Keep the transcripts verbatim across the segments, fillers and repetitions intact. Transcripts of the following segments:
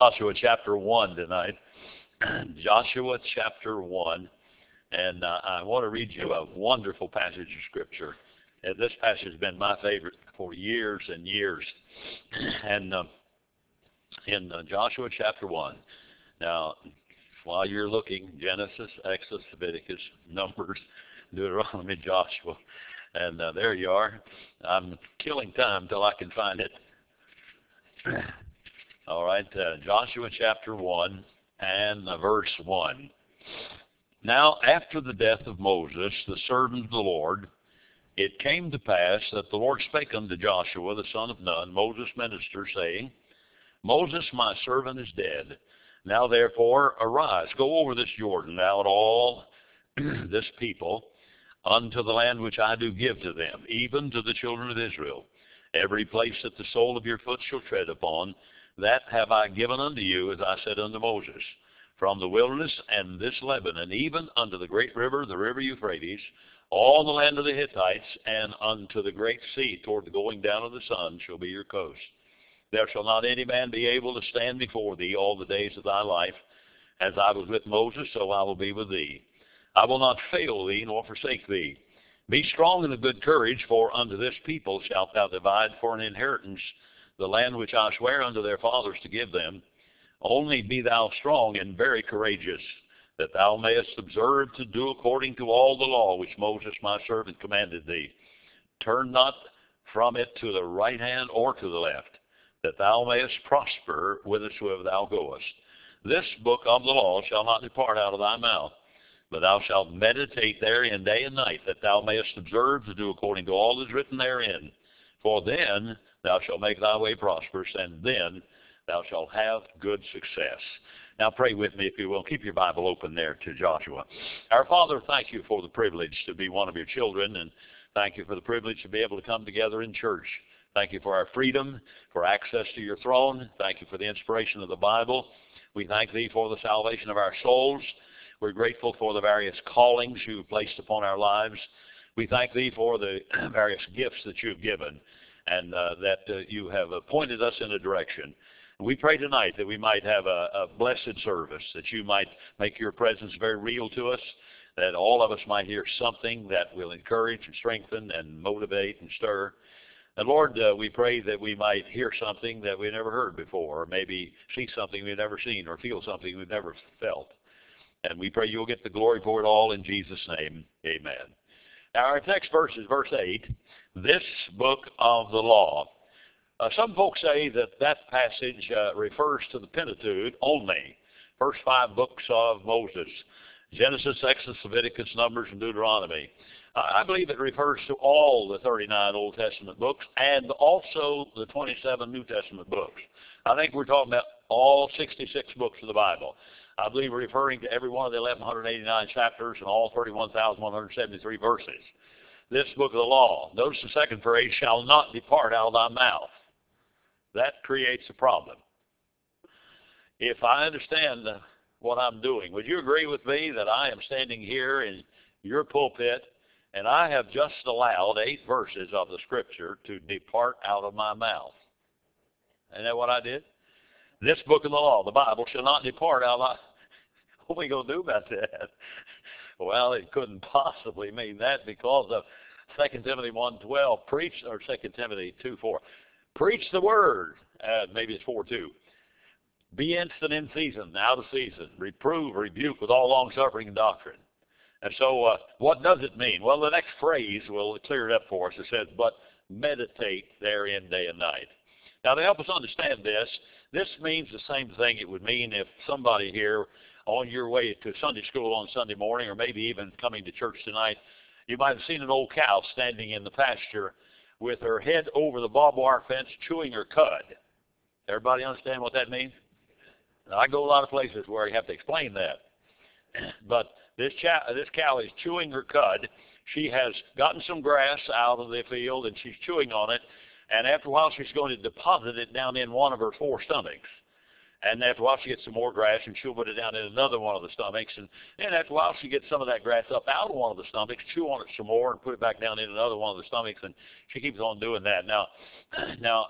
Joshua chapter one tonight. Joshua chapter one. And uh, I want to read you a wonderful passage of Scripture. And this passage has been my favorite for years and years. And uh, in uh, Joshua chapter one. Now, while you're looking, Genesis, Exodus, Leviticus, Numbers, Deuteronomy, Joshua. And uh, there you are. I'm killing time till I can find it. All right, uh, Joshua chapter one and uh, verse one. Now, after the death of Moses, the servant of the Lord, it came to pass that the Lord spake unto Joshua, the son of Nun, Moses' minister, saying, Moses, my servant, is dead. Now, therefore, arise, go over this Jordan, thou and all this people, unto the land which I do give to them, even to the children of Israel. Every place that the sole of your foot shall tread upon, that have I given unto you, as I said unto Moses, from the wilderness and this Lebanon, even unto the great river, the river Euphrates, all the land of the Hittites, and unto the great sea, toward the going down of the sun, shall be your coast. There shall not any man be able to stand before thee all the days of thy life. As I was with Moses, so I will be with thee. I will not fail thee, nor forsake thee. Be strong and of good courage, for unto this people shalt thou divide for an inheritance the land which I swear unto their fathers to give them. Only be thou strong and very courageous, that thou mayest observe to do according to all the law which Moses my servant commanded thee. Turn not from it to the right hand or to the left, that thou mayest prosper whithersoever thou goest. This book of the law shall not depart out of thy mouth, but thou shalt meditate therein day and night, that thou mayest observe to do according to all that is written therein. For then thou shalt make thy way prosperous, and then thou shalt have good success. Now pray with me, if you will. Keep your Bible open there to Joshua. Our Father, thank you for the privilege to be one of your children, and thank you for the privilege to be able to come together in church. Thank you for our freedom, for access to your throne. Thank you for the inspiration of the Bible. We thank thee for the salvation of our souls. We're grateful for the various callings you've placed upon our lives. We thank thee for the various gifts that you've given, and uh, that uh, you have appointed us in a direction. We pray tonight that we might have a, a blessed service, that you might make your presence very real to us, that all of us might hear something that will encourage and strengthen and motivate and stir. And Lord, uh, we pray that we might hear something that we never heard before, or maybe see something we've never seen, or feel something we've never felt. And we pray you'll get the glory for it all in Jesus' name. Amen. Now our text verse is verse eight, this book of the law. Uh, some folks say that that passage uh, refers to the Pentateuch only, first five books of Moses, Genesis, Exodus, Leviticus, Numbers, and Deuteronomy. Uh, I believe it refers to all the thirty-nine Old Testament books and also the twenty-seven New Testament books. I think we're talking about all sixty-six books of the Bible. I believe we're referring to every one of the eleven eighty-nine chapters and all thirty-one thousand one hundred seventy-three verses. This book of the law. Notice the second phrase, shall not depart out of thy mouth. That creates a problem. If I understand what I'm doing, would you agree with me that I am standing here in your pulpit and I have just allowed eight verses of the Scripture to depart out of my mouth? Isn't that what I did? This book of the law, the Bible, shall not depart out of my... What are we going to do about that? Well, it couldn't possibly mean that, because of Second Timothy one twelve, preach, or Second Timothy two four. Preach the word. Uh, maybe it's four two. Be instant in season, out of season. Reprove, rebuke with all long-suffering and doctrine. And so uh, what does it mean? Well, the next phrase will clear it up for us. It says, but meditate therein day and night. Now, to help us understand this, this means the same thing it would mean if somebody here on your way to Sunday school on Sunday morning, or maybe even coming to church tonight, you might have seen an old cow standing in the pasture with her head over the barbed wire fence chewing her cud. Everybody understand what that means? Now, I go a lot of places where you have to explain that. But this, cha- this cow is chewing her cud. She has gotten some grass out of the field, and she's chewing on it. And after a while, she's going to deposit it down in one of her four stomachs. And after a while, she gets some more grass, and she'll put it down in another one of the stomachs. And then after a while, she gets some of that grass up out of one of the stomachs, chew on it some more, and put it back down in another one of the stomachs. And she keeps on doing that. Now, now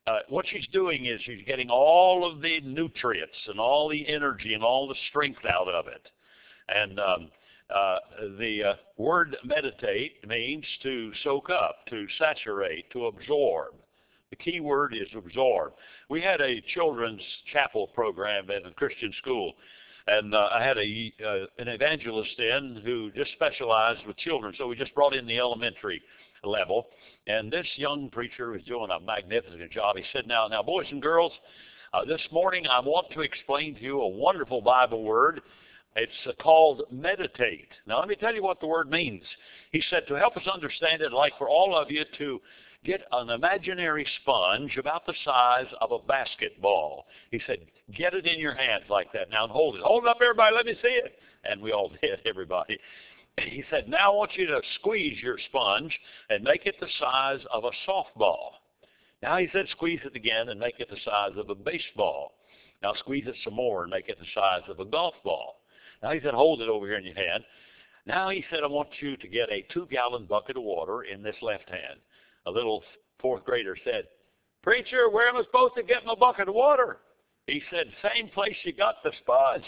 uh, what she's doing is she's getting all of the nutrients and all the energy and all the strength out of it. And um, uh, the uh, word meditate means to soak up, to saturate, to absorb. The key word is absorb. We had a children's chapel program at a Christian school, and uh, I had a uh, an evangelist in who just specialized with children, so we just brought in the elementary level. And this young preacher was doing a magnificent job. He said, now, now boys and girls, uh, this morning I want to explain to you a wonderful Bible word. It's uh, called meditate. Now, let me tell you what the word means. He said, to help us understand it, I'd like for all of you to get an imaginary sponge about the size of a basketball. He said, get it in your hands like that now and hold it. Hold it up, everybody, let me see it. And we all did, everybody. He said, now I want you to squeeze your sponge and make it the size of a softball. Now he said, squeeze it again and make it the size of a baseball. Now squeeze it some more and make it the size of a golf ball. Now he said, hold it over here in your hand. Now he said, I want you to get a two-gallon bucket of water in this left hand. A little fourth grader said, preacher, where am I supposed to get my bucket of water? He said, same place you got the sponge.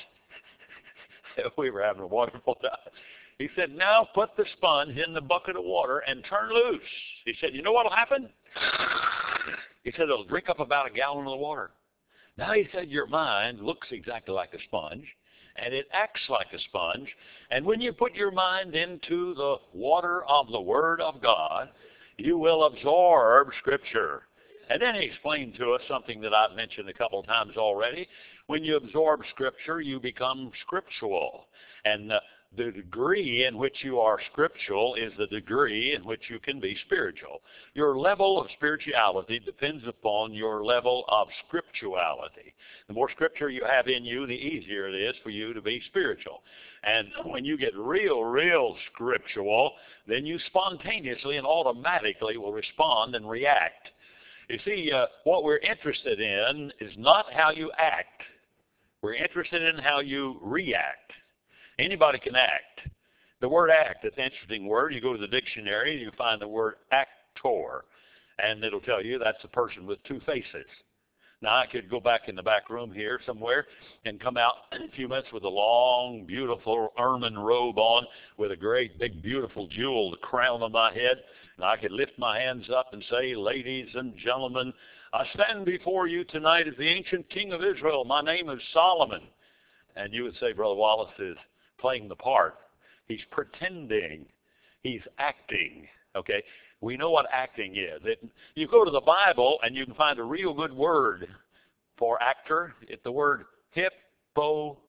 We were having a wonderful time. He said, now put the sponge in the bucket of water and turn loose. He said, you know what will happen? He said, it'll drink up about a gallon of the water. Now he said, your mind looks exactly like a sponge, and it acts like a sponge. And when you put your mind into the water of the Word of God, you will absorb Scripture. And then he explained to us something that I've mentioned a couple of times already. When you absorb Scripture, you become scriptural. And uh, the degree in which you are scriptural is the degree in which you can be spiritual. Your level of spirituality depends upon your level of scriptuality. The more Scripture you have in you, the easier it is for you to be spiritual. And when you get real, real scriptural, then you spontaneously and automatically will respond and react. You see, uh, what we're interested in is not how you act. We're interested in how you react. Anybody can act. The word act, it's an interesting word. You go to the dictionary and you find the word actor, and it'll tell you that's a person with two faces. Now, I could go back in the back room here somewhere and come out in a few minutes with a long, beautiful ermine robe on with a great, big, beautiful jeweled crown on my head. And I could lift my hands up and say, ladies and gentlemen, I stand before you tonight as the ancient king of Israel. My name is Solomon. And you would say, Brother Wallace is playing the part. He's pretending. He's acting. Okay? We know what acting is. It, you go to the Bible and you can find a real good word for actor. It's the word hypocrite.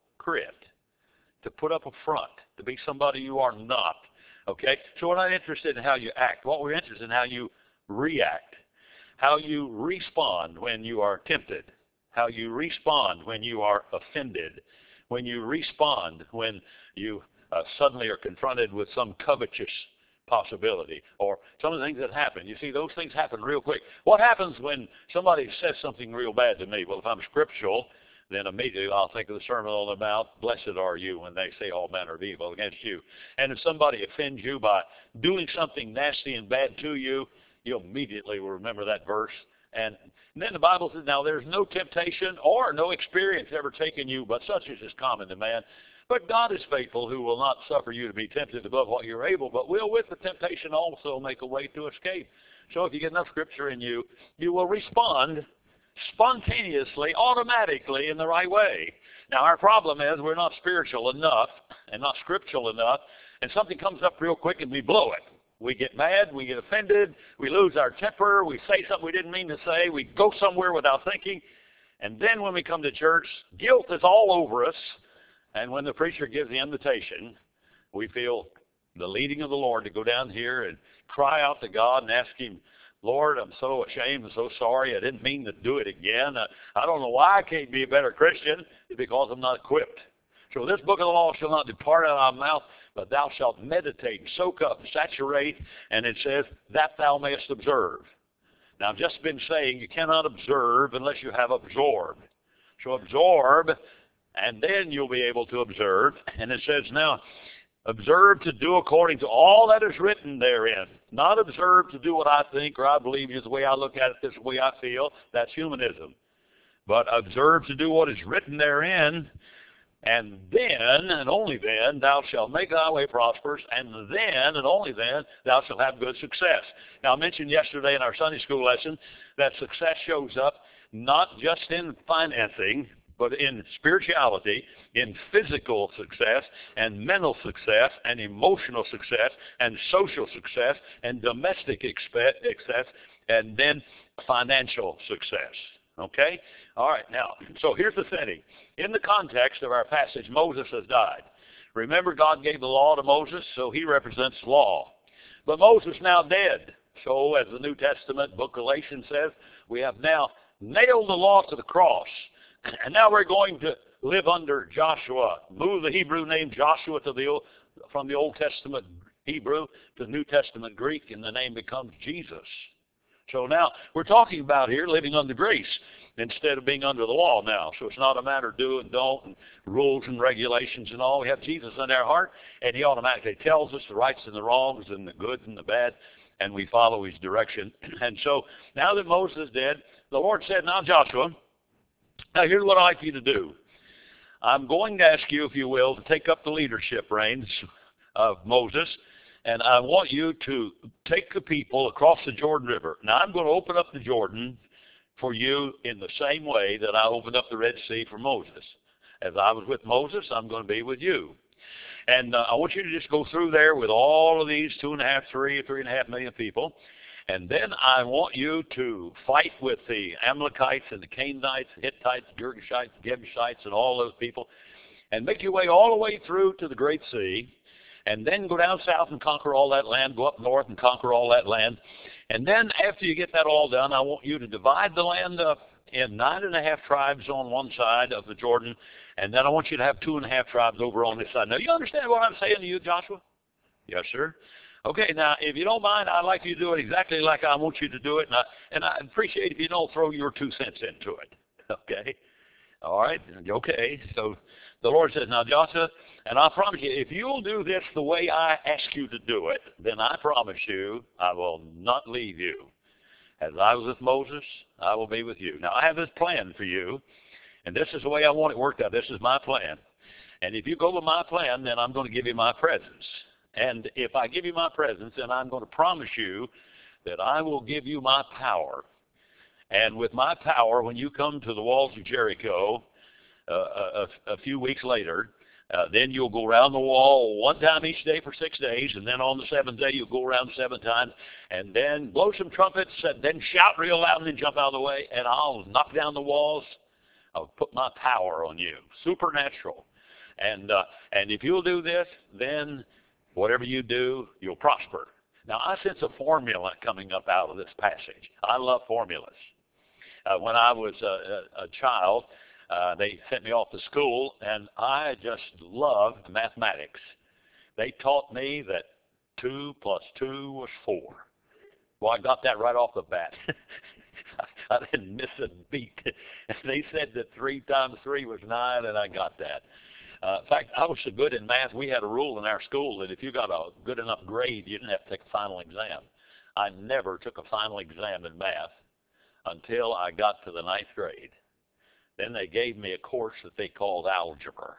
To put up a front. To be somebody you are not. Okay? So we're not interested in how you act. What we're interested in is how you react. How you respond when you are tempted. How you respond when you are offended. When you respond when you uh, suddenly are confronted with some covetous possibility or some of the things that happen. You see, those things happen real quick. What happens when somebody says something real bad to me? Well, if I'm scriptural, then immediately I'll think of the Sermon on the Mount, blessed are you when they say all manner of evil against you. And if somebody offends you by doing something nasty and bad to you, you immediately will remember that verse. And then the Bible says, now there's no temptation or no experience ever taken you, but such as is common to man. But God is faithful, who will not suffer you to be tempted above what you're able, but will with the temptation also make a way to escape. So if you get enough Scripture in you, you will respond spontaneously, automatically in the right way. Now our problem is we're not spiritual enough and not scriptural enough, and something comes up real quick and we blow it. We get mad, we get offended, we lose our temper, we say something we didn't mean to say, we go somewhere without thinking, and then when we come to church, guilt is all over us, and when the preacher gives the invitation, we feel the leading of the Lord to go down here and cry out to God and ask Him, Lord, I'm so ashamed and so sorry, I didn't mean to do it again. I, I don't know why I can't be a better Christian, because I'm not equipped. So this book of the law shall not depart out of thy mouth, but thou shalt meditate, soak up, saturate, and it says, that thou mayest observe. Now, I've just been saying you cannot observe unless you have absorbed. So absorb, and then you'll be able to observe. And it says, now, Observe to do according to all that is written therein. Not observe to do what I think or I believe is the way I look at it, this is the way I feel. That's humanism. But observe to do what is written therein, and then, and only then, thou shalt make thy way prosperous, and then, and only then, thou shalt have good success. Now, I mentioned yesterday in our Sunday school lesson that success shows up not just in financing, but in spirituality, in physical success, and mental success, and emotional success, and social success, and domestic success, and then financial success. Okay? All right, now, so here's the setting. In the context of our passage, Moses has died. Remember, God gave the law to Moses, so he represents law. But Moses now dead. So, as the New Testament book of Galatians says, we have now nailed the law to the cross. And now we're going to live under Joshua. Move the Hebrew name Joshua to the old, from the Old Testament Hebrew to the New Testament Greek, and the name becomes Jesus. So now we're talking about here living under grace instead of being under the law now. So it's not a matter of do and don't and rules and regulations and all. We have Jesus in our heart, and he automatically tells us the rights and the wrongs and the good and the bad, and we follow his direction. And so now that Moses is dead, the Lord said, now Joshua, now here's what I'd like you to do. I'm going to ask you, if you will, to take up the leadership reins of Moses, and I want you to take the people across the Jordan River. Now, I'm going to open up the Jordan for you in the same way that I opened up the Red Sea for Moses. As I was with Moses, I'm going to be with you. And uh, I want you to just go through there with all of these two and a half, three, three and a half million people. And then I want you to fight with the Amalekites and the Canaanites, the Hittites, the Girgashites, the Jebusites, and all those people, and make your way all the way through to the Great Sea, and then go down south and conquer all that land, go up north and conquer all that land. And then after you get that all done, I want you to divide the land up in nine and a half tribes on one side of the Jordan, and then I want you to have two and a half tribes over on this side. Now, you understand what I'm saying to you, Joshua? Yes, sir. Okay, now, if you don't mind, I'd like you to do it exactly like I want you to do it, and I, and I appreciate if you don't throw your two cents into it. Okay? All right? Okay. So the Lord says, now, Joshua, and I promise you, if you'll do this the way I ask you to do it, then I promise you I will not leave you. As I was with Moses, I will be with you. Now, I have this plan for you, and this is the way I want it worked out. This is my plan. And if you go with my plan, then I'm going to give you my presence. And if I give you my presence, then I'm going to promise you that I will give you my power. And with my power, when you come to the walls of Jericho uh, a, a few weeks later, uh, then you'll go around the wall one time each day for six days, and then on the seventh day you'll go around seven times, and then blow some trumpets, and then shout real loud and then jump out of the way, and I'll knock down the walls. I'll put my power on you, supernatural. And uh, and if you'll do this, then whatever you do, you'll prosper. Now, I sense a formula coming up out of this passage. I love formulas. Uh, when I was a, a, a child, uh, they sent me off to school, and I just loved mathematics. They taught me that two plus two was four. Well, I got that right off the bat. I didn't miss a beat. They said that three times three was nine, and I got that. Uh, in fact, I was so good in math, we had a rule in our school that if you got a good enough grade, you didn't have to take a final exam. I never took a final exam in math until I got to the ninth grade. Then they gave me a course that they called algebra.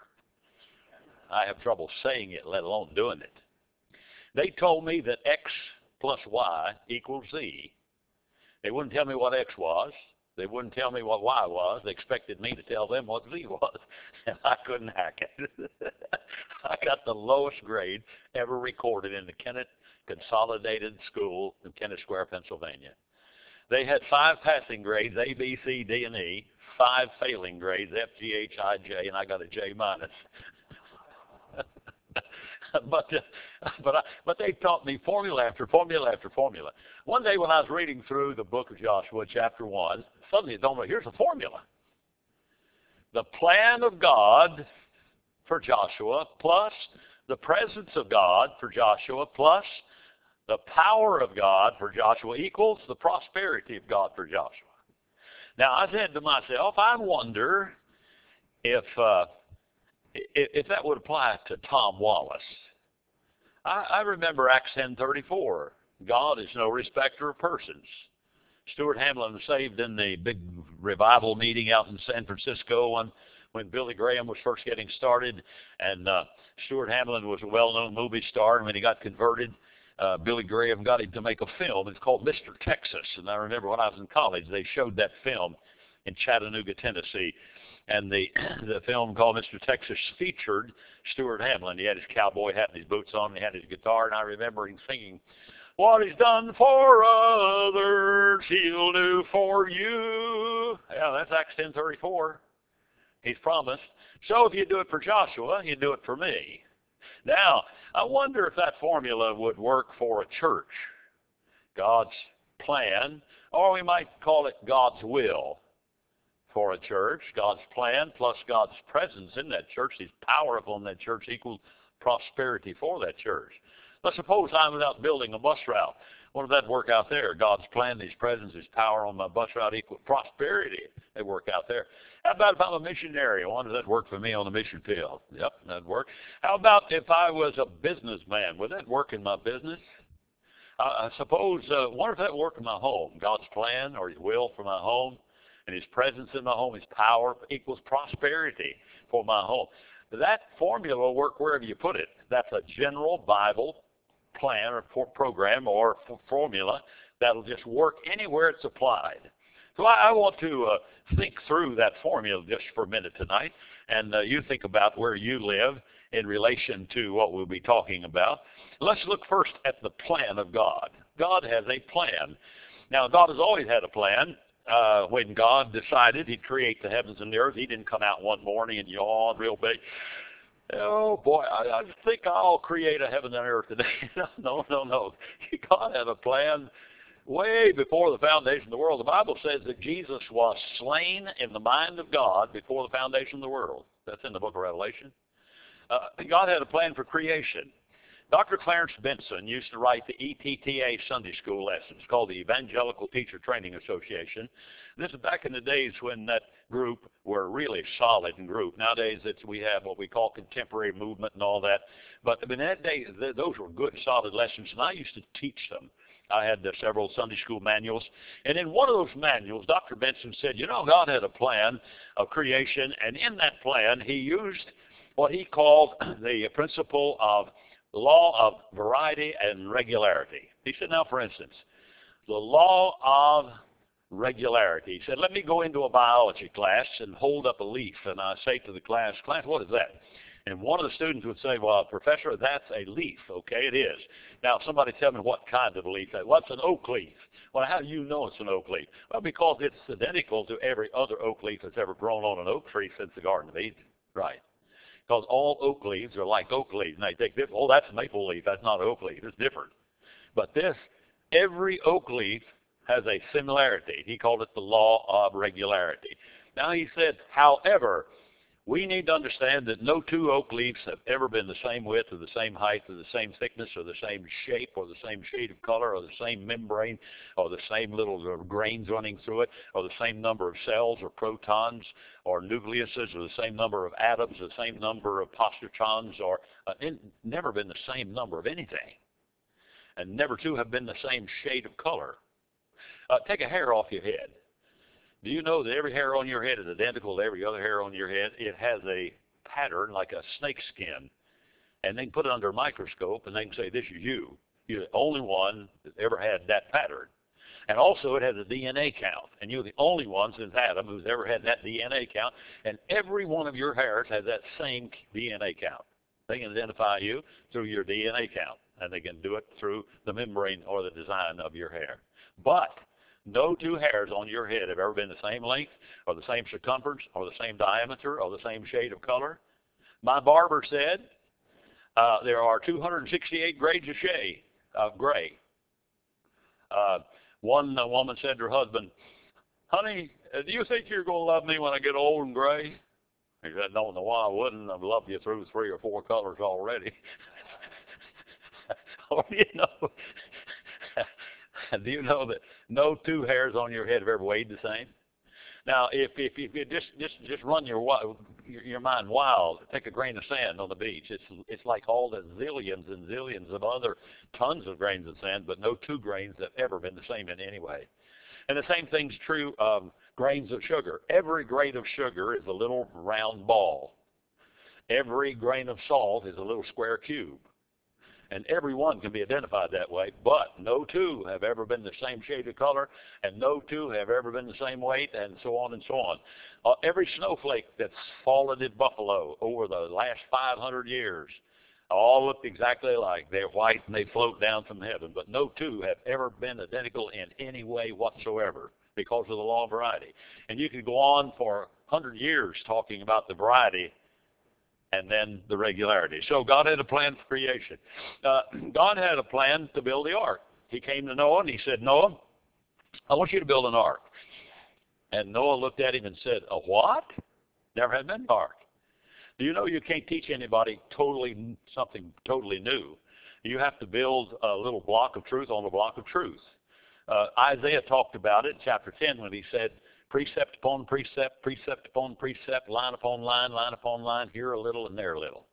I have trouble saying it, let alone doing it. They told me that x plus y equals z. They wouldn't tell me what x was. They wouldn't tell me what y was. They expected me to tell them what z was, and I couldn't hack it. I got the lowest grade ever recorded in the Kennett Consolidated School in Kennett Square, Pennsylvania. They had five passing grades, A, B, C, D, and E, five failing grades, F, G, H, I, J, and I got a J minus. but uh, but I, but they taught me formula after formula after formula. One day when I was reading through the book of Joshua, chapter one, suddenly it dawned on me, here's a formula. The plan of God for Joshua plus the presence of God for Joshua plus the power of God for Joshua equals the prosperity of God for Joshua. Now, I said to myself, I wonder if uh, if, if that would apply to Tom Wallace. I, I remember Acts ten thirty-four. God is no respecter of persons. Stuart Hamlin was saved in the big revival meeting out in San Francisco when, when Billy Graham was first getting started. And uh, Stuart Hamlin was a well-known movie star. And when he got converted, uh, Billy Graham got him to make a film. It's called Mister Texas. And I remember when I was in college, they showed that film in Chattanooga, Tennessee. And the the film called Mister Texas featured Stuart Hamlin. He had his cowboy hat and his boots on, and he had his guitar, and I remember him singing, "What he's done for others, he'll do for you." Yeah, that's Acts ten thirty-four. He's promised. So if you do it for Joshua, you do it for me. Now, I wonder if that formula would work for a church. God's plan, or we might call it God's will. For a church, God's plan plus God's presence in that church, His power upon that church equals prosperity for that church. Let's suppose I'm out building a bus route. What does that work out there? God's plan, His presence, His power on my bus route equals prosperity. They work out there. How about if I'm a missionary? Why does that work for me on the mission field? Yep, that'd work. How about if I was a businessman? Would that work in my business? Uh, I suppose, uh, what if that worked in my home? God's plan or His will for my home? And His presence in my home, His power equals prosperity for my home. That formula will work wherever you put it. That's a general Bible plan or program or formula that will just work anywhere it's applied. So I, I want to uh, think through that formula just for a minute tonight, and uh, you think about where you live in relation to what we'll be talking about. Let's look first at the plan of God. God has a plan. Now, God has always had a plan. Uh, when God decided He'd create the heavens and the earth, He didn't come out one morning and yawn real big. Oh boy, I, I think I'll create a heaven and earth today. no, no, no. God had a plan way before the foundation of the world. The Bible says that Jesus was slain in the mind of God before the foundation of the world. That's in the book of Revelation. Uh, God had a plan for creation. Doctor Clarence Benson used to write the E T T A Sunday School lessons called the Evangelical Teacher Training Association. This is back in the days when that group were really solid in group. Nowadays it's, we have what we call contemporary movement and all that. But in that day, th- those were good, solid lessons, and I used to teach them. I had uh, several Sunday school manuals. And in one of those manuals, Doctor Benson said, you know, God had a plan of creation, and in that plan he used what he called the principle of the law of variety and regularity. He said, now, for instance, the law of regularity. He said, let me go into a biology class and hold up a leaf. And I say to the class, class, what is that? And one of the students would say, well, Professor, that's a leaf. Okay, it is. Now, somebody tell me what kind of leaf. What's an oak leaf? Well, how do you know it's an oak leaf? Well, because it's identical to every other oak leaf that's ever grown on an oak tree since the Garden of Eden. Right. Because all oak leaves are like oak leaves. And they think, oh, that's a maple leaf. That's not an oak leaf. It's different. But this, every oak leaf has a similarity. He called it the law of regularity. Now he said, however, we need to understand that no two oak leaves have ever been the same width or the same height or the same thickness or the same shape or the same shade of color or the same membrane or the same little grains running through it or the same number of cells or protons or nucleuses or the same number of atoms or the same number of positrons or uh, in, never been the same number of anything. And never two have been the same shade of color. Uh, take a hair off your head. Do you know that every hair on your head is identical to every other hair on your head? It has a pattern like a snake skin. And they can put it under a microscope and they can say, this is you. You're the only one that ever had that pattern. And also it has a D N A count. And you're the only one since Adam who's ever had that D N A count. And every one of your hairs has that same D N A count. They can identify you through your D N A count. And they can do it through the membrane or the design of your hair. But no two hairs on your head have ever been the same length or the same circumference or the same diameter or the same shade of color. My barber said uh, there are two hundred sixty-eight grades of shade of gray. Uh, one uh, woman said to her husband, honey, uh, do you think you're going to love me when I get old and gray? He said, no, no, I wouldn't. I've loved you through three or four colors already. Or, you know, do you know that no two hairs on your head have ever weighed the same? Now, if if, if you just just just run your, your your mind wild, take a grain of sand on the beach. It's it's like all the zillions and zillions of other tons of grains of sand, but no two grains have ever been the same in any way. And the same thing's true of grains of sugar. Every grain of sugar is a little round ball. Every grain of salt is a little square cube. And every one can be identified that way, but no two have ever been the same shade of color, and no two have ever been the same weight, and so on and so on. Uh, every snowflake that's fallen in Buffalo over the last five hundred years all look exactly alike. They're white and they float down from heaven, but no two have ever been identical in any way whatsoever because of the law of variety. And you could go on for one hundred years talking about the variety and then the regularity. So God had a plan for creation. Uh, God had a plan to build the ark. He came to Noah and he said, Noah, I want you to build an ark. And Noah looked at him and said, a what? Never had been an ark. Do you know you can't teach anybody totally something totally new? You have to build a little block of truth on a block of truth. Uh, Isaiah talked about it in chapter ten when he said, precept upon precept, precept upon precept, line upon line, line upon line, here a little and there a little.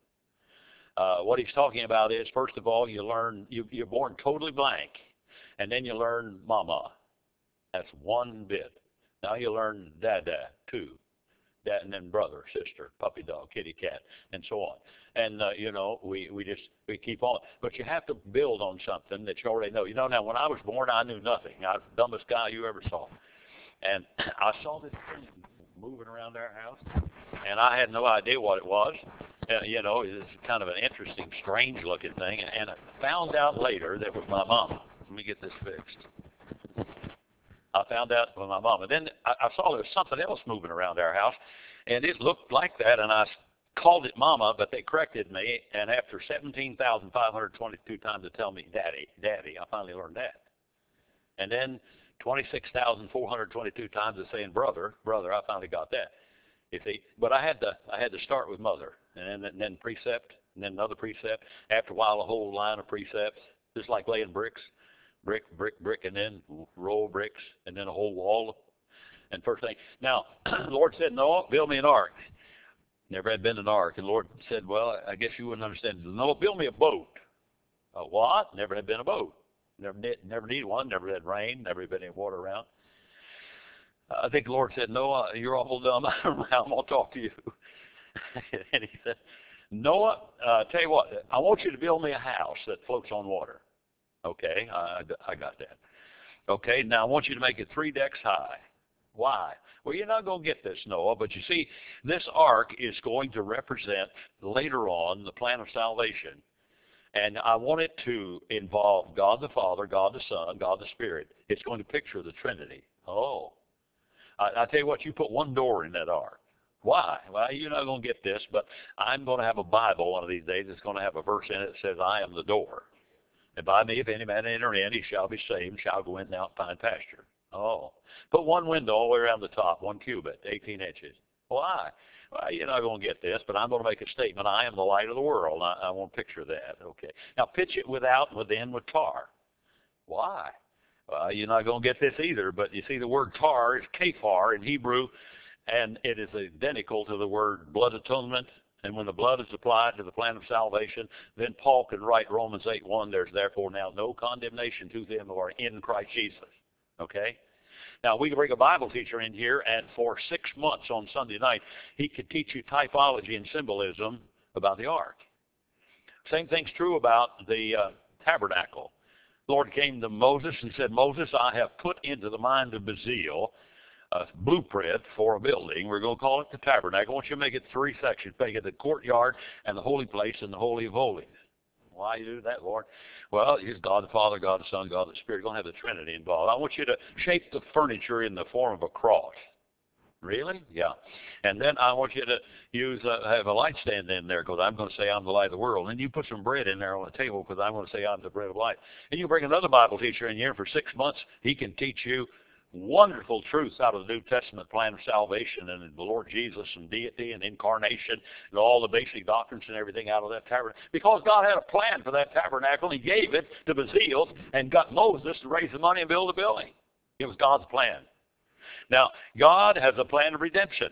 Uh, what he's talking about is, first of all, you learn, you, you're born totally blank, and then you learn mama. That's one bit. Now you learn dada, two. Dad, and then brother, sister, puppy dog, kitty cat, and so on. And, uh, you know, we, we just, we keep on. But you have to build on something that you already know. You know, now, when I was born, I knew nothing. I was the dumbest guy you ever saw. And I saw this thing moving around our house, and I had no idea what it was. Uh, you know, it's kind of an interesting, strange-looking thing. And I found out later that it was my mama. Let me get this fixed. I found out with my mom. And then I, I saw there was something else moving around our house, and it looked like that, and I called it Mama, but they corrected me, and after seventeen thousand five hundred twenty-two times to tell me, Daddy, Daddy, I finally learned that. And then twenty-six thousand four hundred twenty-two times of saying, Brother, Brother, I finally got that. You see, but I had to, I had to start with Mother, and then, and then precept, and then another precept. After a while, a whole line of precepts, just like laying bricks. Brick, brick, brick, and then roll of bricks, and then a whole wall. And first thing, now, the Lord said, Noah, build me an ark. Never had been an ark. And the Lord said, well, I guess you wouldn't understand. Noah, build me a boat. A what? Never had been a boat. Never need, never need one. Never had rain. Never had been any water around. I think the Lord said, Noah, you're awful dumb. I'm going to talk to you. And he said, Noah, uh, tell you what, I want you to build me a house that floats on water. Okay, I, I got that. Okay, now I want you to make it three decks high. Why? Well, you're not going to get this, Noah, but you see, this ark is going to represent later on the plan of salvation. And I want it to involve God the Father, God the Son, God the Spirit. It's going to picture the Trinity. Oh. I, I tell you what, you put one door in that ark. Why? Well, you're not going to get this, but I'm going to have a Bible one of these days. It's going to have a verse in it that says, I am the door. And by me, if any man enter in, he shall be saved, and shall go in and out and find pasture. Oh. Put one window all the way around the top, one cubit, eighteen inches. Why? Well, you're not going to get this, but I'm going to make a statement. I am the light of the world. I, I want to picture that. Okay. Now, pitch it without and within with tar. Why? Well, you're not going to get this either, but you see the word tar is kaphar in Hebrew, and it is identical to the word blood atonement. And when the blood is applied to the plan of salvation, then Paul can write Romans eight one, there's therefore now no condemnation to them who are in Christ Jesus. Okay? Now, we can bring a Bible teacher in here, and for six months on Sunday night, he could teach you typology and symbolism about the ark. Same thing's true about the uh, tabernacle. The Lord came to Moses and said, Moses, I have put into the mind of Bezalel a blueprint for a building. We're going to call it the tabernacle. I want you to make it three sections. Make it the courtyard and the holy place and the holy of holies. Why you do that, Lord? Well, it's God the Father, God the Son, God the Spirit. You're going to have the Trinity involved. I want you to shape the furniture in the form of a cross. Really? Yeah. And then I want you to use uh, have a light stand in there, because I'm going to say I'm the light of the world. And you put some bread in there on the table, because I'm going to say I'm the bread of life. And you bring another Bible teacher in here for six months. He can teach you wonderful truths out of the New Testament plan of salvation and the Lord Jesus and deity and incarnation and all the basic doctrines and everything out of that tabernacle. Because God had a plan for that tabernacle, He gave it to Bezalel and got Moses to raise the money and build the building. It was God's plan. Now, God has a plan of redemption.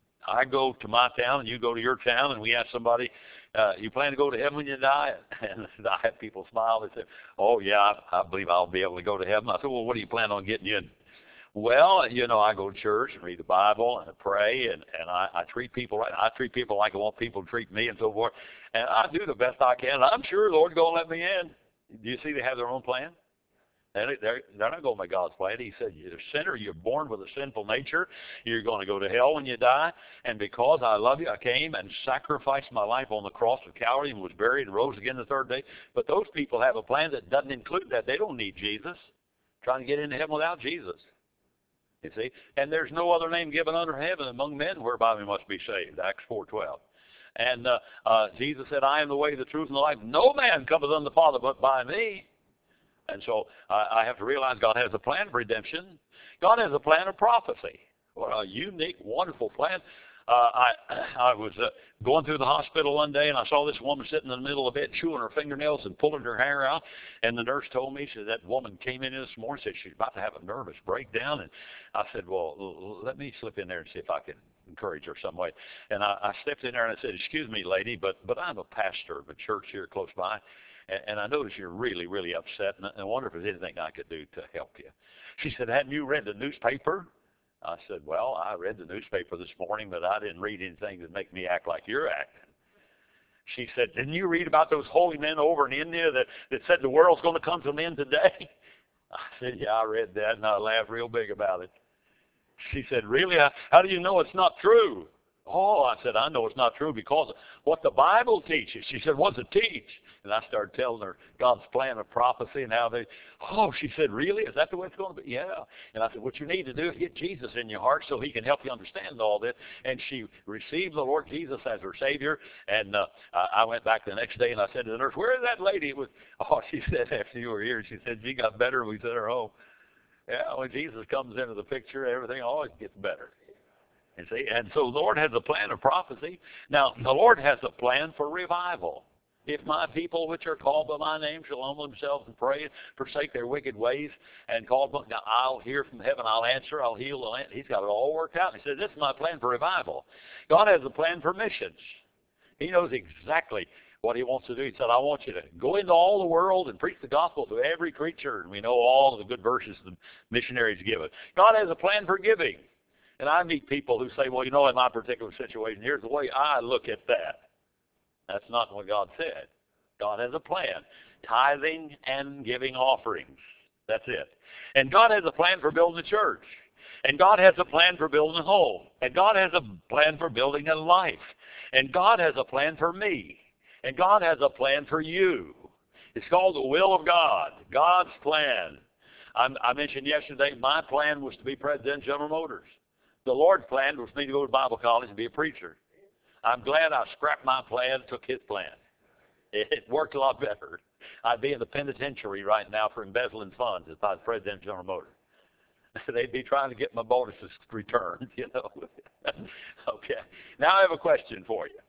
I go to my town and you go to your town, and we ask somebody, uh, you plan to go to heaven when you die? And I have people smile. They say, oh, yeah, I, I believe I'll be able to go to heaven. I said, well, what do you plan on getting in? Well, you know, I go to church and read the Bible and I pray, and, and I, I treat people right. I treat people like I want people to treat me and so forth. And I do the best I can. I'm sure the Lord's going to let me in. Do you see they have their own plan? They're, they're not going by God's plan. He said, you're a sinner. You're born with a sinful nature. You're going to go to hell when you die. And because I love you, I came and sacrificed my life on the cross of Calvary and was buried and rose again the third day. But those people have a plan that doesn't include that. They don't need Jesus. Trying to get into heaven without Jesus. You see? And there's no other name given under heaven among men whereby we must be saved. Acts four twelve. And uh, uh, Jesus said, I am the way, the truth, and the life. No man cometh unto the Father but by me. And so uh, I have to realize God has a plan of redemption. God has a plan of prophecy. What a unique, wonderful plan. Uh, I I was uh, going through the hospital one day, and I saw this woman sitting in the middle of the bed chewing her fingernails and pulling her hair out. And the nurse told me, she said, that woman came in this morning and said she's about to have a nervous breakdown. And I said, well, let me slip in there and see if I can encourage her some way. And I, I stepped in there and I said, excuse me, lady, but, but I'm a pastor of a church here close by. And I notice you're really, really upset, and I wonder if there's anything I could do to help you. She said, hadn't you read the newspaper? I said, well, I read the newspaper this morning, but I didn't read anything that make me act like you're acting. She said, didn't you read about those holy men over in India that, that said the world's going to come to an end today? I said, yeah, I read that, and I laughed real big about it. She said, really? How do you know it's not true? Oh, I said, I know it's not true because of what the Bible teaches. She said, what's it teach? And I started telling her God's plan of prophecy and how they, oh, she said, really? Is that the way it's going to be? Yeah. And I said, what you need to do is get Jesus in your heart so he can help you understand all this. And she received the Lord Jesus as her Savior. And uh, I went back the next day and I said to the nurse, where is that lady? With, oh, she said, after you were here, she said, she got better. We sent her home. Yeah, when Jesus comes into the picture, everything always gets better. You see? And so the Lord has a plan of prophecy. Now, the Lord has a plan for revival. If my people which are called by my name shall humble themselves and pray and forsake their wicked ways and call upon, now I'll hear from heaven, I'll answer, I'll heal the land. He's got it all worked out. He said, this is my plan for revival. God has a plan for missions. He knows exactly what he wants to do. He said, I want you to go into all the world and preach the gospel to every creature. And we know all the good verses the missionaries give us. God has a plan for giving. And I meet people who say, well, you know, in my particular situation, here's the way I look at that. That's not what God said. God has a plan. Tithing and giving offerings. That's it. And God has a plan for building a church. And God has a plan for building a home. And God has a plan for building a life. And God has a plan for me. And God has a plan for you. It's called the will of God. God's plan. I'm, I mentioned yesterday my plan was to be president of General Motors. The Lord's plan was for me to go to Bible college and be a preacher. I'm glad I scrapped my plan and took his plan. It worked a lot better. I'd be in the penitentiary right now for embezzling funds if I was president of General Motors. They'd be trying to get my bonuses returned, you know. Okay. Now I have a question for you.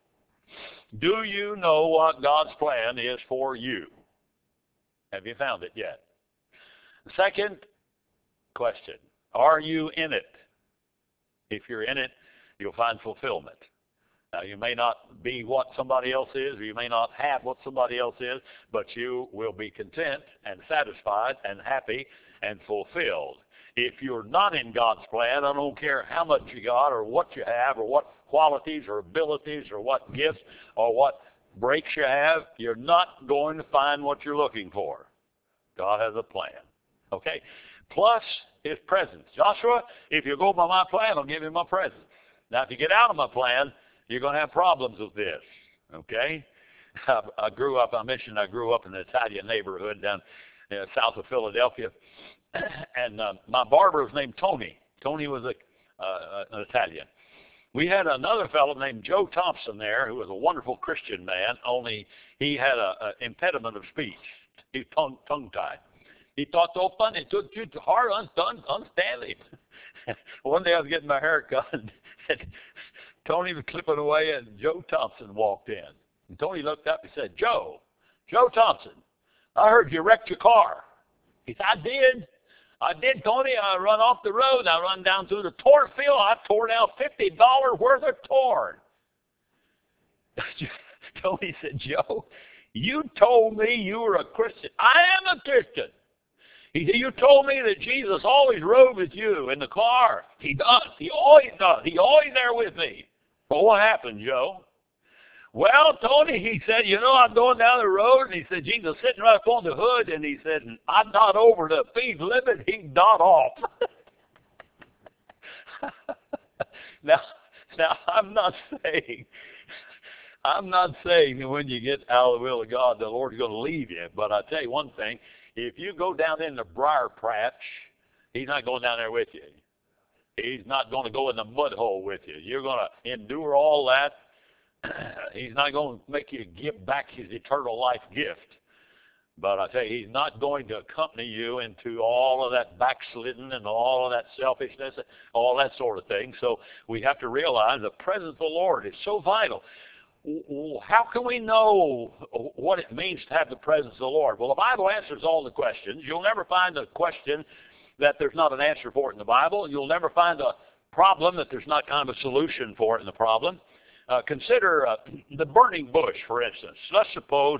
Do you know what God's plan is for you? Have you found it yet? Second question, are you in it? If you're in it, you'll find fulfillment. Now, you may not be what somebody else is, or you may not have what somebody else is, but you will be content and satisfied and happy and fulfilled. If you're not in God's plan, I don't care how much you got or what you have or what qualities or abilities or what gifts or what breaks you have, you're not going to find what you're looking for. God has a plan. Okay? Plus his presence. Joshua, if you go by my plan, I'll give you my presence. Now, if you get out of my plan, you're going to have problems with this. Okay? I, I grew up, I mentioned I grew up in an Italian neighborhood down uh, south of Philadelphia. And uh, my barber was named Tony. Tony was a, uh, an Italian. We had another fellow named Joe Thompson there who was a wonderful Christian man, only he had an impediment of speech. He was tongue, tongue-tied. He talked so funny, it took you hard to understand him. One day I was getting my hair cut, and Tony was clipping away, and Joe Thompson walked in. And Tony looked up and said, Joe, Joe Thompson, I heard you wrecked your car. He said, I did. I did, Tony. I run off the road. I run down through the torn field. I tore down fifty dollars worth of torn. Tony said, Joe, you told me you were a Christian. I am a Christian. He said, you told me that Jesus always rode with you in the car. He does. He always does. He's always there with me. Well, what happened, Joe? Well, Tony, he said, you know, I'm going down the road, and he said, Jesus sitting right up on the hood, and he said, I'm not over the speed limit. He not off. now, now, I'm not saying, I'm not saying that when you get out of the will of God, the Lord's going to leave you. But I tell you one thing, if you go down in the briar patch, he's not going down there with you. He's not going to go in the mud hole with you. You're going to endure all that. He's not going to make you give back his eternal life gift. But I tell you, he's not going to accompany you into all of that backsliding and all of that selfishness, all that sort of thing. So we have to realize the presence of the Lord is so vital. How can we know what it means to have the presence of the Lord? Well, the Bible answers all the questions. You'll never find a question that there's not an answer for it in the Bible. You'll never find a problem that there's not kind of a solution for it in the problem. Uh, consider uh, the burning bush, for instance. Let's suppose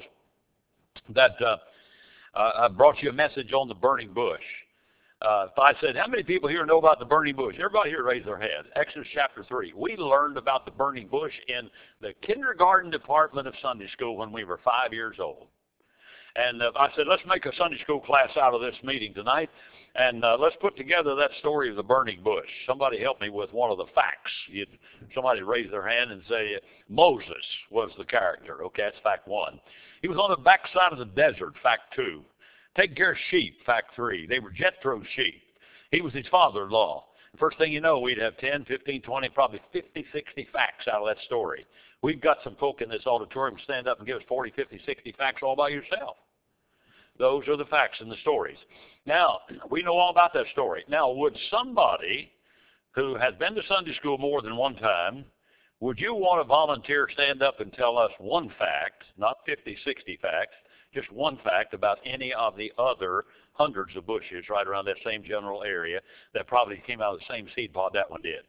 that uh, uh, I brought you a message on the burning bush. Uh, if I said, how many people here know about the burning bush? Everybody here raise their hand. Exodus chapter three. We learned about the burning bush in the kindergarten department of Sunday school when we were five years old. And uh, I said, let's make a Sunday school class out of this meeting tonight, and uh, let's put together that story of the burning bush. Somebody help me with one of the facts. You'd, somebody raise their hand and say, Moses was the character. Okay, that's fact one. He was on the backside of the desert, fact two. Take care of sheep, fact three. They were Jethro's sheep. He was his father-in-law. First thing you know, we'd have ten, fifteen, twenty, probably fifty, sixty facts out of that story. We've got some folk in this auditorium stand up and give us forty, fifty, sixty facts all by yourself. Those are the facts in the stories. Now, we know all about that story. Now, would somebody who has been to Sunday school more than one time, would you want to volunteer, stand up and tell us one fact, not fifty, sixty facts, just one fact about any of the other hundreds of bushes right around that same general area that probably came out of the same seed pod that one did?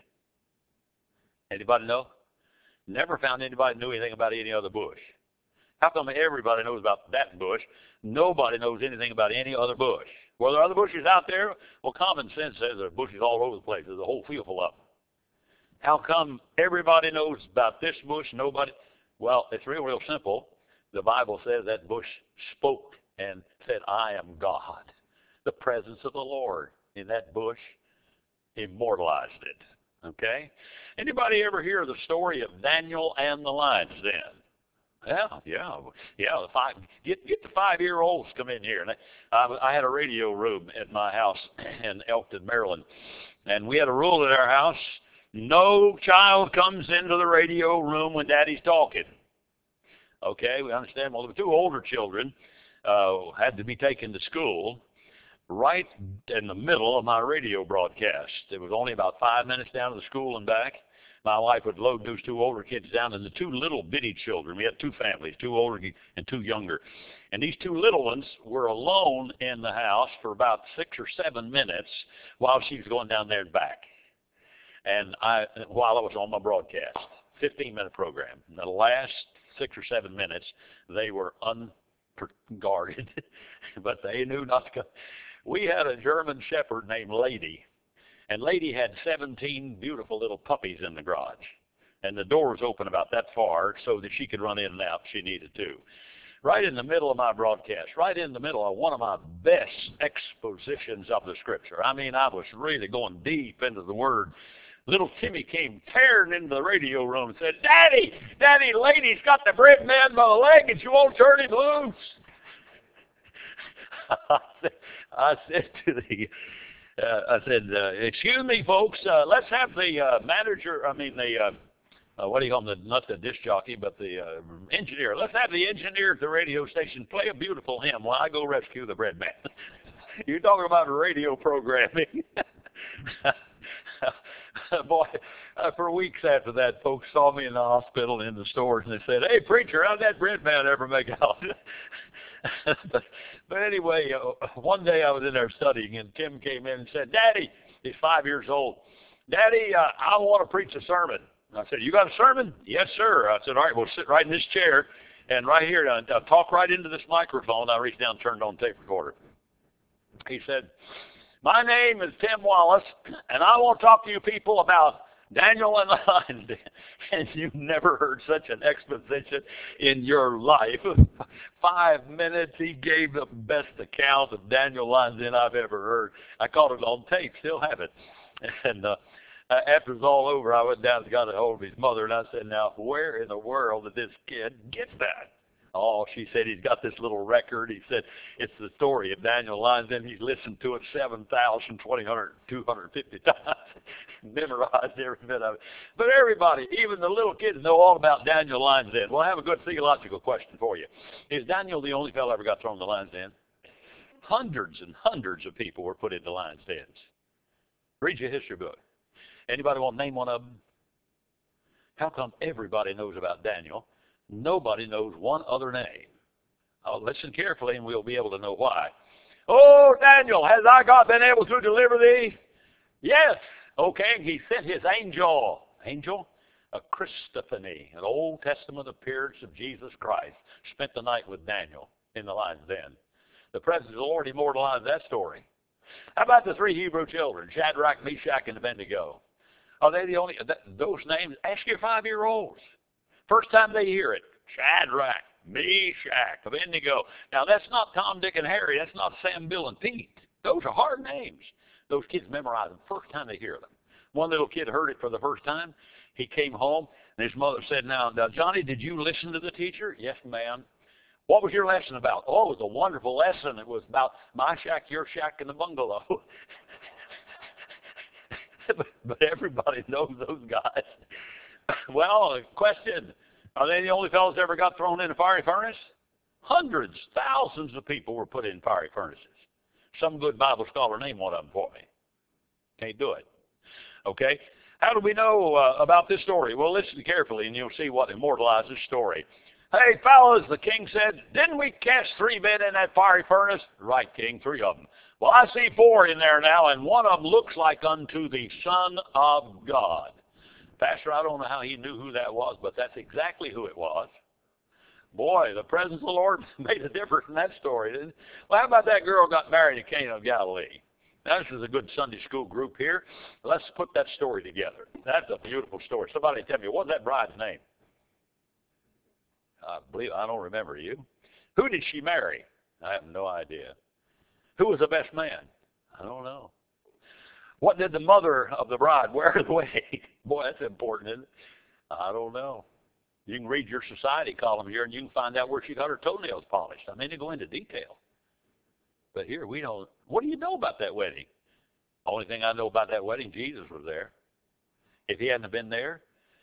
Anybody know? Never found anybody who knew anything about any other bush. How come everybody knows about that bush? Nobody knows anything about any other bush. Were there other bushes out there? Well, common sense says there are bushes all over the place. There's a whole field full of them. How come everybody knows about this bush, nobody? Well, it's real, real simple. The Bible says that bush spoke and said, I am God. The presence of the Lord in that bush immortalized it. Okay? Anybody ever hear the story of Daniel and the lion's den? Yeah, yeah, yeah. The five, get get the five-year-olds come in here. And I, I had a radio room at my house in Elkton, Maryland, and we had a rule at our house: no child comes into the radio room when Daddy's talking. Okay, we understand. Well, the two older children uh, had to be taken to school right in the middle of my radio broadcast. It was only about five minutes down to the school and back. My wife would load those two older kids down, and the two little bitty children, we had two families, two older and two younger. And these two little ones were alone in the house for about six or seven minutes while she was going down there and back. And I, while I was on my broadcast, fifteen-minute program. In the last six or seven minutes, they were unguarded, but they knew not to come. We had a German Shepherd named Lady. And Lady had seventeen beautiful little puppies in the garage. And the door was open about that far so that she could run in and out if she needed to. Right in the middle of my broadcast, right in the middle of one of my best expositions of the Scripture. I mean, I was really going deep into the Word. Little Timmy came tearing into the radio room and said, Daddy, Daddy, Lady's got the bread man by the leg and she won't turn him loose. I said, I said to the... Uh, I said, uh, excuse me, folks, uh, let's have the uh, manager, I mean, the, uh, uh, what do you call him, the, not the disc jockey, but the uh, engineer. Let's have the engineer at the radio station play a beautiful hymn while I go rescue the bread man. You're talking about radio programming. Boy, uh, for weeks after that, folks saw me in the hospital and in the stores, and they said, hey, preacher, how'd that bread man ever make out? but, but anyway, uh, one day I was in there studying, and Tim came in and said, Daddy, he's five years old, Daddy, uh, I want to preach a sermon. And I said, you got a sermon? Yes, sir. I said, all right, we'll sit right in this chair, and right here, uh, uh, talk right into this microphone. I reached down and turned on the tape recorder. He said, my name is Tim Wallace, and I want to talk to you people about Daniel and the Lion's Den. And you've never heard such an exposition in your life. Five minutes, he gave the best account of Daniel Lion's Den I've ever heard. I caught it on tape, still have it. And uh, after it was all over, I went down and got a hold of his mother, and I said, now, where in the world did this kid get that? Oh, she said he's got this little record. He said it's the story of Daniel Lion's Den. He's listened to it seven thousand, twenty, two hundred fifty times, memorized every bit of it. But everybody, even the little kids, know all about Daniel Lion's Den. Well, I have a good theological question for you. Is Daniel the only fellow ever got thrown in the lion's den? Hundreds and hundreds of people were put into lion's dens. Read your history book. Anybody want to name one of them? How come everybody knows about Daniel? Nobody knows one other name. Oh, listen carefully and we'll be able to know why. Oh, Daniel, has our God been able to deliver thee? Yes. Okay, he sent his angel. Angel? A Christophany, an Old Testament appearance of Jesus Christ, spent the night with Daniel in the lion's den. The presence of the Lord immortalized that story. How about the three Hebrew children, Shadrach, Meshach, and Abednego? Are they the only, those names? Ask your five-year-olds. First time they hear it, Shadrach, Meshach, Abednego. Now, that's not Tom, Dick, and Harry. That's not Sam, Bill, and Pete. Those are hard names. Those kids memorize them first time they hear them. One little kid heard it for the first time. He came home, and his mother said, now, now Johnny, did you listen to the teacher? Yes, ma'am. What was your lesson about? Oh, it was a wonderful lesson. It was about my shack, your shack, and the bungalow. but, but everybody knows those guys. Well, question, are they the only fellows that ever got thrown in a fiery furnace? Hundreds, thousands of people were put in fiery furnaces. Some good Bible scholar name one of them for me. Can't do it. Okay? How do we know uh, about this story? Well, listen carefully and you'll see what immortalizes the story. Hey, fellas, the king said, didn't we cast three men in that fiery furnace? Right, king, three of them. Well, I see four in there now, and one of them looks like unto the Son of God. Pastor, I don't know how he knew who that was, but that's exactly who it was. Boy, the presence of the Lord made a difference in that story, didn't it? Well, how about that girl got married in Cana of Galilee? Now, this is a good Sunday school group here. Let's put that story together. That's a beautiful story. Somebody tell me, what's that bride's name? I believe, I don't remember. You? Who did she marry? I have no idea. Who was the best man? I don't know. What did the mother of the bride wear to the wedding? Boy, that's important, isn't it? I don't know. You can read your society column here, and you can find out where she got her toenails polished. I mean, they go into detail. But here, we don't. What do you know about that wedding? Only thing I know about that wedding, Jesus was there. If he hadn't been there,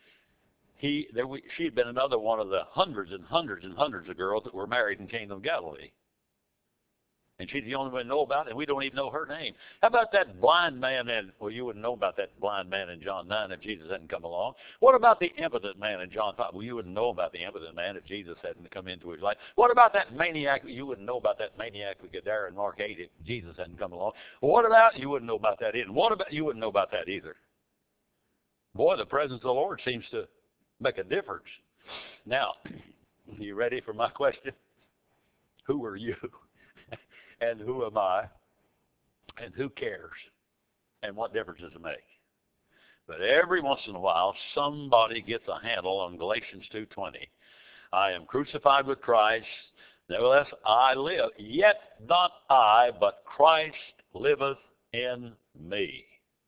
he there we, she'd been another one of the hundreds and hundreds and hundreds of girls that were married in Cana of Galilee. And she's the only one to know about it, and we don't even know her name. How about that blind man in, well, you wouldn't know about that blind man in John nine if Jesus hadn't come along. What about the impotent man in John five? Well, you wouldn't know about the impotent man if Jesus hadn't come into his life. What about that maniac? You wouldn't know about that maniac we get there in Mark eight if Jesus hadn't come along. Well, what about, you wouldn't know about that either. What about, you wouldn't know about that either. Boy, the presence of the Lord seems to make a difference. Now, you ready for my question? Who are you? And who am I? And who cares? And what difference does it make? But every once in a while, somebody gets a handle on Galatians two twenty. I am crucified with Christ. Nevertheless, I live. Yet not I, but Christ liveth in me.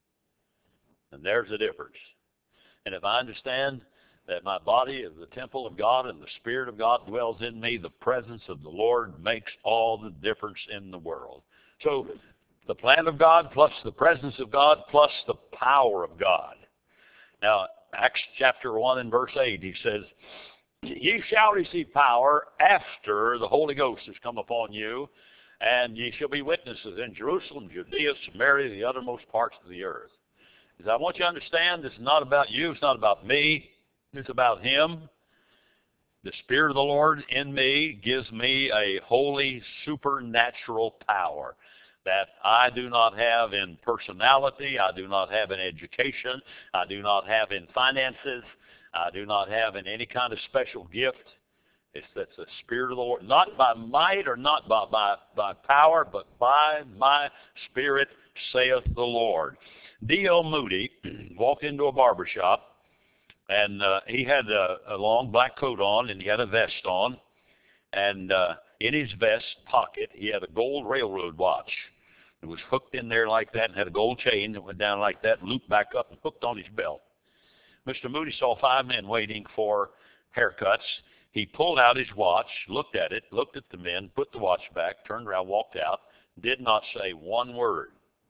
And there's the difference. And if I understand that my body is the temple of God and the Spirit of God dwells in me, the presence of the Lord makes all the difference in the world. So the plan of God plus the presence of God plus the power of God. Now, Acts chapter one and verse eight, he says, ye shall receive power after the Holy Ghost has come upon you, and ye shall be witnesses in Jerusalem, Judea, Samaria, the uttermost parts of the earth. Because I want you to understand this is not about you, it's not about me. It's about him. The Spirit of the Lord in me gives me a holy supernatural power that I do not have in personality, I do not have in education, I do not have in finances, I do not have in any kind of special gift. It's that's the Spirit of the Lord, not by might or not by, by, by power, but by my Spirit, saith the Lord. D L Moody walked into a barber shop, and uh, he had a, a long black coat on, and he had a vest on. And uh, in his vest pocket, he had a gold railroad watch. It was hooked in there like that and had a gold chain that went down like that, looped back up and hooked on his belt. Mister Moody saw five men waiting for haircuts. He pulled out his watch, looked at it, looked at the men, put the watch back, turned around, walked out, did not say one word.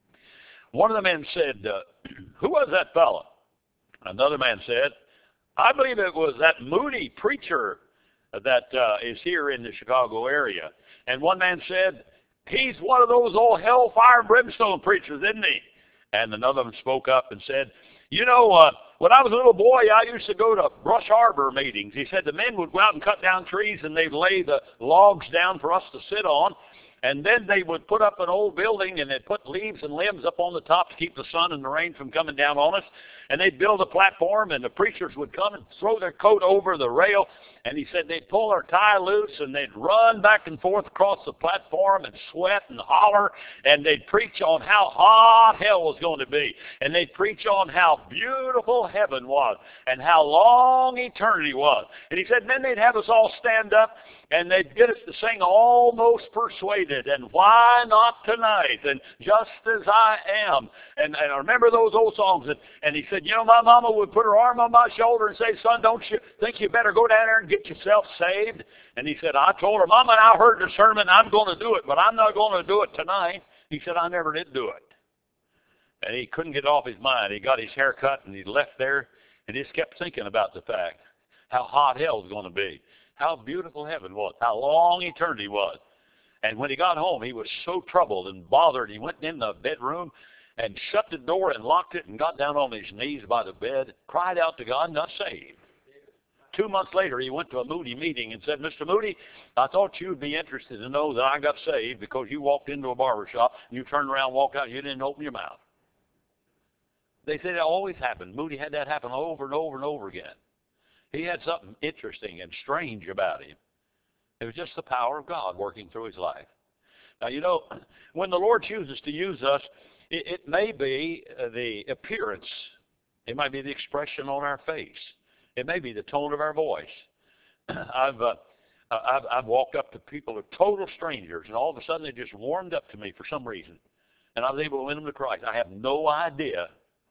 One of the men said, uh, who was that fellow? Another man said, I believe it was that Moody preacher that uh, is here in the Chicago area. And one man said, he's one of those old hellfire and brimstone preachers, isn't he? And another one spoke up and said, you know, uh, when I was a little boy, I used to go to Brush Arbor meetings. He said the men would go out and cut down trees, and they'd lay the logs down for us to sit on. And then they would put up an old building, and they'd put leaves and limbs up on the top to keep the sun and the rain from coming down on us. And they'd build a platform, and the preachers would come and throw their coat over the rail. And he said they'd pull their tie loose, and they'd run back and forth across the platform and sweat and holler. And they'd preach on how hot hell was going to be. And they'd preach on how beautiful heaven was and how long eternity was. And he said then they'd have us all stand up, and they'd get us to sing Almost Persuaded and Why Not Tonight and Just As I Am. And, and I remember those old songs. And, and he said, you know, my mama would put her arm on my shoulder and say, son, don't you think you better go down there and get yourself saved? And he said, I told her, Mama, I heard the sermon, I'm going to do it, but I'm not going to do it tonight. He said, I never did do it. And he couldn't get it off his mind. He got his hair cut, and he left there, and he just kept thinking about the fact how hot hell was going to be, how beautiful heaven was, how long eternity was. And when he got home, he was so troubled and bothered. He went in the bedroom and shut the door and locked it and got down on his knees by the bed, cried out to God, and got saved. Two months later, he went to a Moody meeting and said, Mister Moody, I thought you'd be interested to know that I got saved because you walked into a barber shop and you turned around and walked out and you didn't open your mouth. They said it always happened. Moody had that happen over and over and over again. He had something interesting and strange about him. It was just the power of God working through his life. Now, you know, when the Lord chooses to use us, it, it may be the appearance. It might be the expression on our face. It may be the tone of our voice. I've, uh, I've, I've walked up to people who are total strangers, and all of a sudden they just warmed up to me for some reason. And I was able to win them to Christ. I have no idea.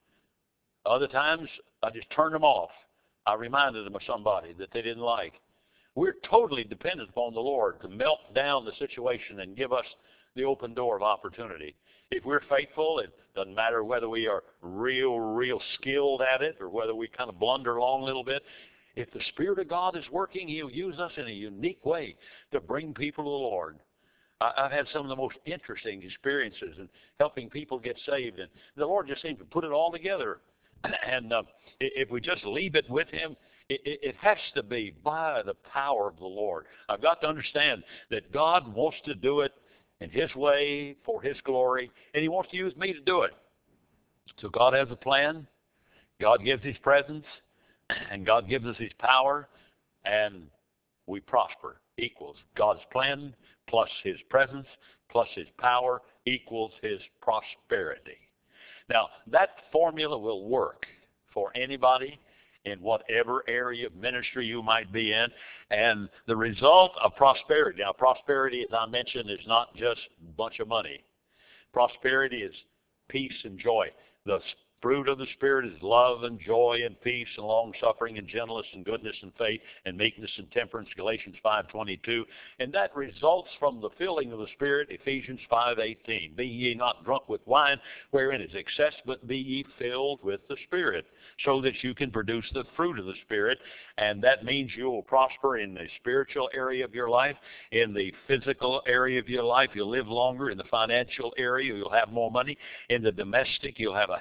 Other times, I just turned them off. I reminded them of somebody that they didn't like. We're totally dependent upon the Lord to melt down the situation and give us the open door of opportunity. If we're faithful, it doesn't matter whether we are real, real skilled at it or whether we kind of blunder along a little bit. If the Spirit of God is working, He'll use us in a unique way to bring people to the Lord. I've had some of the most interesting experiences in helping people get saved, and the Lord just seems to put it all together. And uh, if we just leave it with Him, it, it has to be by the power of the Lord. I've got to understand that God wants to do it in His way, for His glory, and He wants to use me to do it. So God has a plan. God gives His presence, and God gives us His power, and we prosper. Equals God's plan plus His presence plus His power equals His prosperity. Now, that formula will work for anybody in whatever area of ministry you might be in. And the result of prosperity, now prosperity, as I mentioned, is not just a bunch of money. Prosperity is peace and joy. The fruit of the Spirit is love and joy and peace and long-suffering and gentleness and goodness and faith and meekness and temperance, Galatians five twenty-two. And that results from the filling of the Spirit, Ephesians five eighteen. Be ye not drunk with wine, wherein is excess, but be ye filled with the Spirit, so that you can produce the fruit of the Spirit. And that means you will prosper in the spiritual area of your life, in the physical area of your life. You'll live longer. In the financial area, you'll have more money. In the domestic, you'll have a happier home.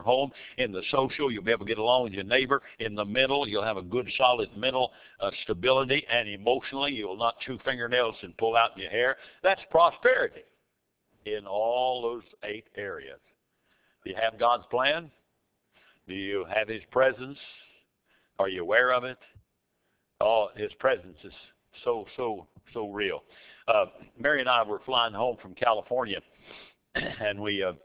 home. In the social, you'll be able to get along with your neighbor. In the mental, you'll have a good, solid mental uh, stability. And emotionally, you'll not chew fingernails and pull out your hair. That's prosperity in all those eight areas. Do you have God's plan? Do you have His presence? Are you aware of it? Oh, His presence is so, so, so real. Uh, Mary and I were flying home from California, and we, uh,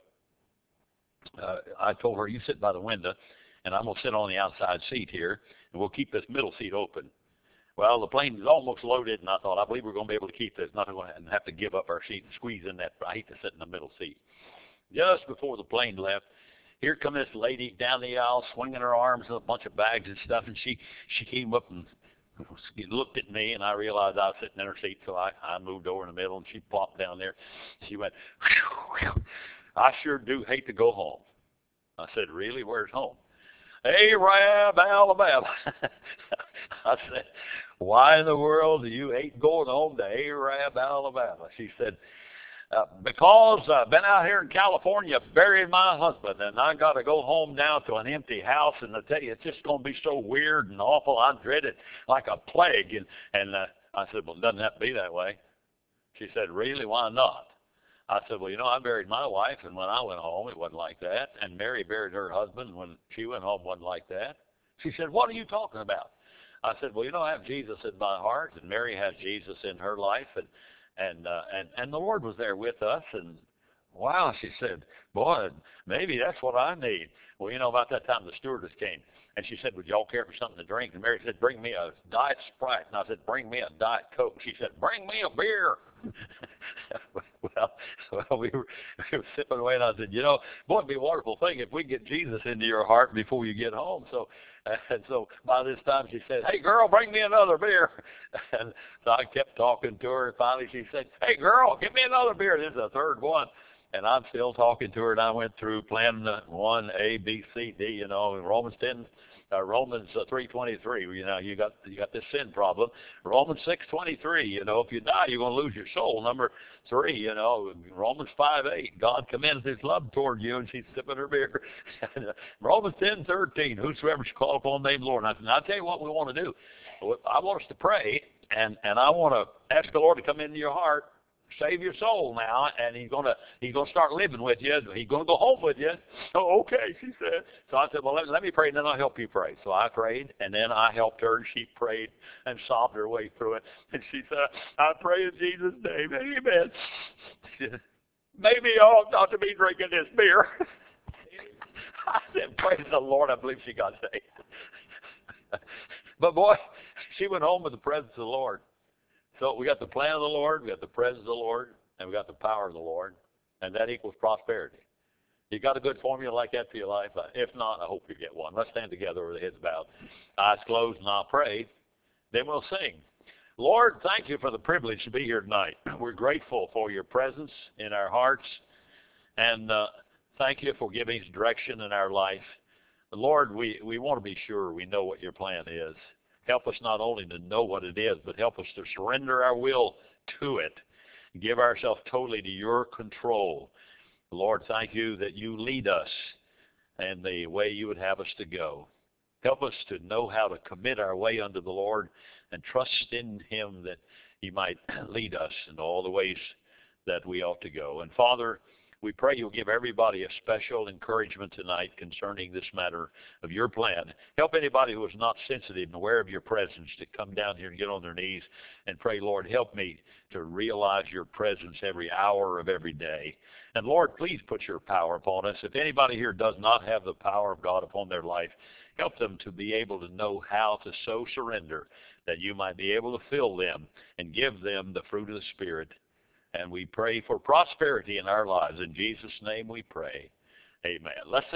uh, I told her, you sit by the window, and I'm going to sit on the outside seat here, and we'll keep this middle seat open. Well, the plane was almost loaded, and I thought, I believe we're going to be able to keep this, not going to have to give up our seat and squeeze in that. I hate to sit in the middle seat. Just before the plane left, here come this lady down the aisle, swinging her arms with a bunch of bags and stuff, and she, she came up and looked at me, and I realized I was sitting in her seat, so I, I moved over in the middle, and she plopped down there. She went, whew, whew, I sure do hate to go home. I said, really? Where's home? Arab, Alabama. I said, why in the world do you hate going home to Arab, Alabama? She said, uh, because I've been out here in California burying my husband, and I got to go home now to an empty house, and I tell you, it's just going to be so weird and awful. I dread it like a plague. And, and uh, I said, well, it doesn't have to be that way. She said, really? Why not? I said, well, you know, I buried my wife, and when I went home, it wasn't like that. And Mary buried her husband, and when she went home, it wasn't like that. She said, what are you talking about? I said, well, you know, I have Jesus in my heart, and Mary has Jesus in her life, and and uh, and and the Lord was there with us. And wow, she said, boy, maybe that's what I need. Well, you know, about that time the stewardess came, and she said, would y'all care for something to drink? And Mary said, bring me a Diet Sprite. And I said, bring me a Diet Coke. She said, bring me a beer. well, well we, were, we were sipping away, and I said, you know, boy, it'd be a wonderful thing if we get Jesus into your heart before you get home. So, and so by this time she said, hey, girl, bring me another beer. And so I kept talking to her, and finally she said, hey, girl, give me another beer. This is the third one. And I'm still talking to her, and I went through plan one, A, B, C, D, you know, Romans ten, uh, Romans uh, three twenty-three, you know, you got you got this sin problem. Romans six twenty-three, you know, if you die, you're going to lose your soul. Number three, you know, Romans five eight, God commends His love toward you, and she's sipping her beer. And, uh, Romans ten thirteen, whosoever shall call upon the name of the Lord. And I said, I'll tell you what we want to do. I want us to pray, and, and I want to ask the Lord to come into your heart. Save your soul now, and he's gonna he's gonna start living with you. He's gonna go home with you. Oh, okay, she said. So I said, well, let, let me pray, and then I'll help you pray. So I prayed, and then I helped her, and she prayed and sobbed her way through it. And she said, I pray in Jesus' name, amen. She said, maybe I ought not to be drinking this beer. I said, praise the Lord. I believe she got saved. But boy, she went home with the presence of the Lord. So we got the plan of the Lord, we got the presence of the Lord, and we got the power of the Lord, and that equals prosperity. You got a good formula like that for your life? If not, I hope you get one. Let's stand together with the heads bowed, eyes closed, and I'll pray. Then we'll sing. Lord, thank you for the privilege to be here tonight. We're grateful for your presence in our hearts, and uh, thank you for giving us direction in our life. Lord, we, we want to be sure we know what your plan is. Help us not only to know what it is, but help us to surrender our will to it. Give ourselves totally to your control. Lord, thank you that you lead us in the way you would have us to go. Help us to know how to commit our way unto the Lord and trust in him that he might lead us in all the ways that we ought to go. And Father, we pray you'll give everybody a special encouragement tonight concerning this matter of your plan. Help anybody who is not sensitive and aware of your presence to come down here and get on their knees and pray, Lord, help me to realize your presence every hour of every day. And Lord, please put your power upon us. If anybody here does not have the power of God upon their life, help them to be able to know how to so surrender that you might be able to fill them and give them the fruit of the Spirit. And we pray for prosperity in our lives. In Jesus' name we pray. Amen. Let's